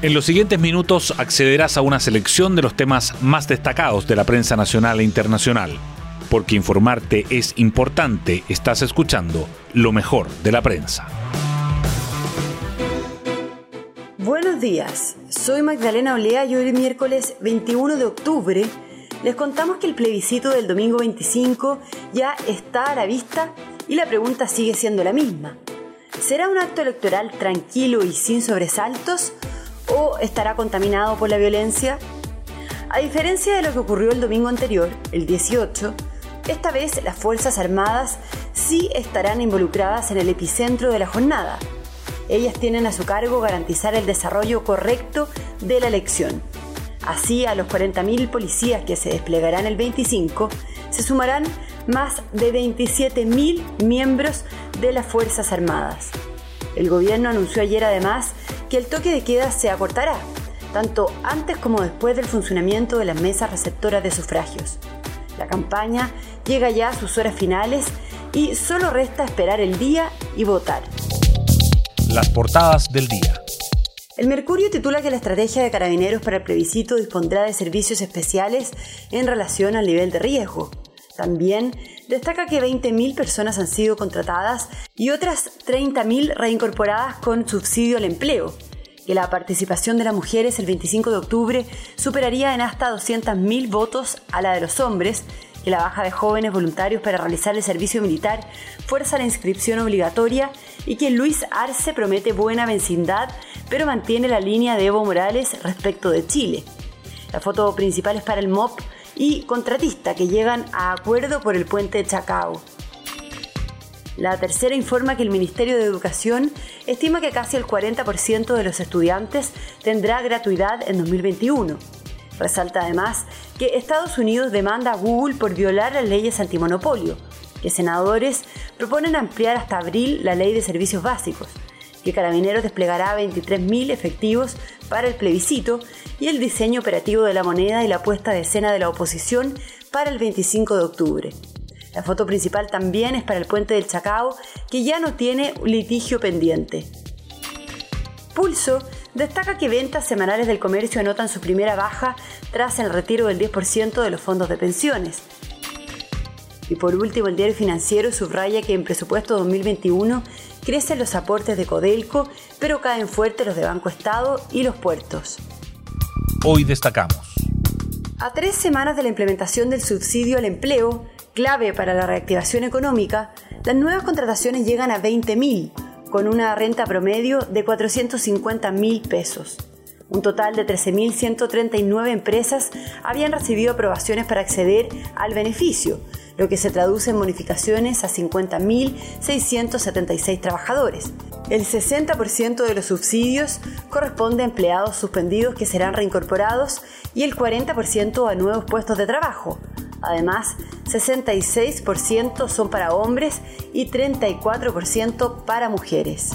En los siguientes minutos accederás a una selección de los temas más destacados de la prensa nacional e internacional. Porque informarte es importante, estás escuchando lo mejor de la prensa. Buenos días, soy Magdalena Olea y hoy miércoles 21 de octubre les contamos que el plebiscito del domingo 25 ya está a la vista y la pregunta sigue siendo la misma. ¿Será un acto electoral tranquilo y sin sobresaltos o estará contaminado por la violencia? A diferencia de lo que ocurrió el domingo anterior, el 18, esta vez las Fuerzas Armadas sí estarán involucradas en el epicentro de la jornada. Ellas tienen a su cargo garantizar el desarrollo correcto de la elección. Así, a los 40.000 policías que se desplegarán el 25, se sumarán más de 27.000 miembros de las Fuerzas Armadas. El gobierno anunció ayer además que el toque de queda se acortará, tanto antes como después del funcionamiento de las mesas receptoras de sufragios. La campaña llega ya a sus horas finales y solo resta esperar el día y votar. Las portadas del día. El Mercurio titula que la estrategia de Carabineros para el plebiscito dispondrá de servicios especiales en relación al nivel de riesgo. También destaca que 20.000 personas han sido contratadas y otras 30.000 reincorporadas con subsidio al empleo, que la participación de las mujeres el 25 de octubre superaría en hasta 200.000 votos a la de los hombres, que la baja de jóvenes voluntarios para realizar el servicio militar fuerza la inscripción obligatoria y que Luis Arce promete buena vecindad, pero mantiene la línea de Evo Morales respecto de Chile. La foto principal es para el MOP y contratista que llegan a acuerdo por el puente de Chacao. La Tercera informa que el Ministerio de Educación estima que casi el 40% de los estudiantes tendrá gratuidad en 2021. Resalta además que Estados Unidos demanda a Google por violar las leyes antimonopolio, que senadores proponen ampliar hasta abril la ley de servicios básicos, que Carabineros desplegará 23.000 efectivos para el plebiscito y el diseño operativo de la moneda y la puesta de escena de la oposición para el 25 de octubre. La foto principal también es para el puente del Chacao, que ya no tiene litigio pendiente. Pulso destaca que ventas semanales del comercio anotan su primera baja tras el retiro del 10% de los fondos de pensiones. Y por último, el Diario Financiero subraya que en presupuesto 2021 crecen los aportes de Codelco, pero caen fuerte los de Banco Estado y los puertos. Hoy destacamos. A 3 semanas de la implementación del subsidio al empleo, clave para la reactivación económica, las nuevas contrataciones llegan a 20.000, con una renta promedio de 450.000 pesos. Un total de 13.139 empresas habían recibido aprobaciones para acceder al beneficio, lo que se traduce en bonificaciones a 50.676 trabajadores. El 60% de los subsidios corresponde a empleados suspendidos que serán reincorporados y el 40% a nuevos puestos de trabajo. Además, 66% son para hombres y 34% para mujeres.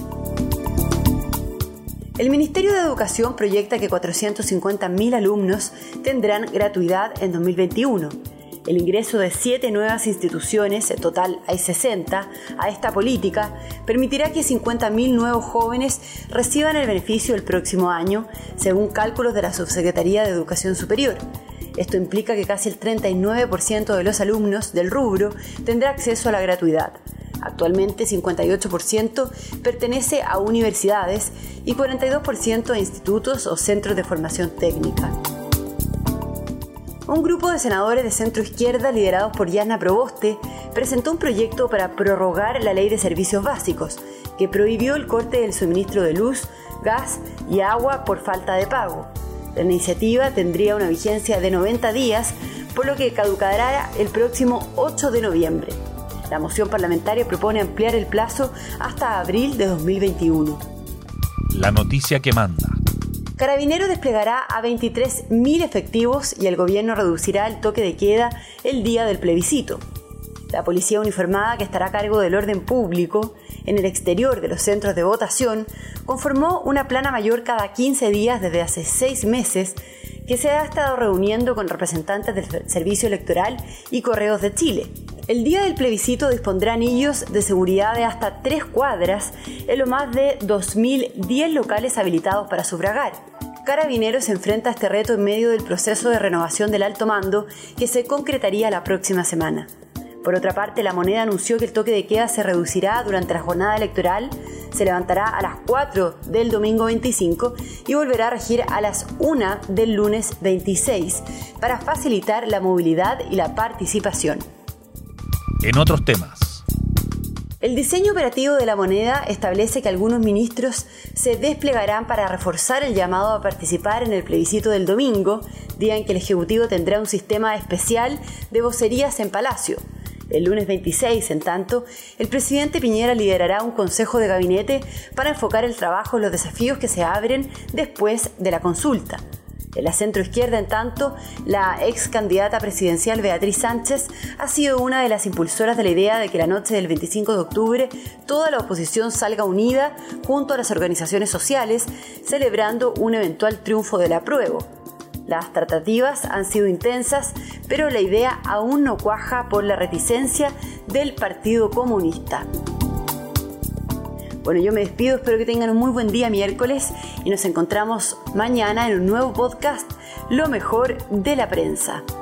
El Ministerio de Educación proyecta que 450.000 alumnos tendrán gratuidad en 2021. El ingreso de 7 nuevas instituciones, en total hay 60, a esta política permitirá que 50.000 nuevos jóvenes reciban el beneficio el próximo año, según cálculos de la Subsecretaría de Educación Superior. Esto implica que casi el 39% de los alumnos del rubro tendrá acceso a la gratuidad. Actualmente, 58% pertenece a universidades y 42% a institutos o centros de formación técnica. Un grupo de senadores de centro izquierda liderados por Yasna Proboste presentó un proyecto para prorrogar la ley de servicios básicos, que prohibió el corte del suministro de luz, gas y agua por falta de pago. La iniciativa tendría una vigencia de 90 días, por lo que caducará el próximo 8 de noviembre. La moción parlamentaria propone ampliar el plazo hasta abril de 2021. La noticia que manda. Carabineros desplegará a 23.000 efectivos y el gobierno reducirá el toque de queda el día del plebiscito. La policía uniformada, que estará a cargo del orden público en el exterior de los centros de votación, conformó una plana mayor cada 15 días desde hace 6 meses que se ha estado reuniendo con representantes del Servicio Electoral y Correos de Chile. El día del plebiscito dispondrá anillos de seguridad de hasta 3 cuadras en lo más de 2.010 locales habilitados para sufragar. Carabineros se enfrenta a este reto en medio del proceso de renovación del alto mando que se concretaría la próxima semana. Por otra parte, La Moneda anunció que el toque de queda se reducirá durante la jornada electoral, se levantará a las 4 del domingo 25 y volverá a regir a las 1 del lunes 26 para facilitar la movilidad y la participación. En otros temas. El diseño operativo de La Moneda establece que algunos ministros se desplegarán para reforzar el llamado a participar en el plebiscito del domingo, día en que el Ejecutivo tendrá un sistema especial de vocerías en Palacio. El lunes 26, en tanto, el presidente Piñera liderará un consejo de gabinete para enfocar el trabajo en los desafíos que se abren después de la consulta. En la centroizquierda, en tanto, la ex candidata presidencial Beatriz Sánchez ha sido una de las impulsoras de la idea de que la noche del 25 de octubre toda la oposición salga unida junto a las organizaciones sociales, celebrando un eventual triunfo del apruebo. Las tratativas han sido intensas, pero la idea aún no cuaja por la reticencia del Partido Comunista. Bueno, yo me despido, espero que tengan un muy buen día miércoles y nos encontramos mañana en un nuevo podcast, Lo mejor de la prensa.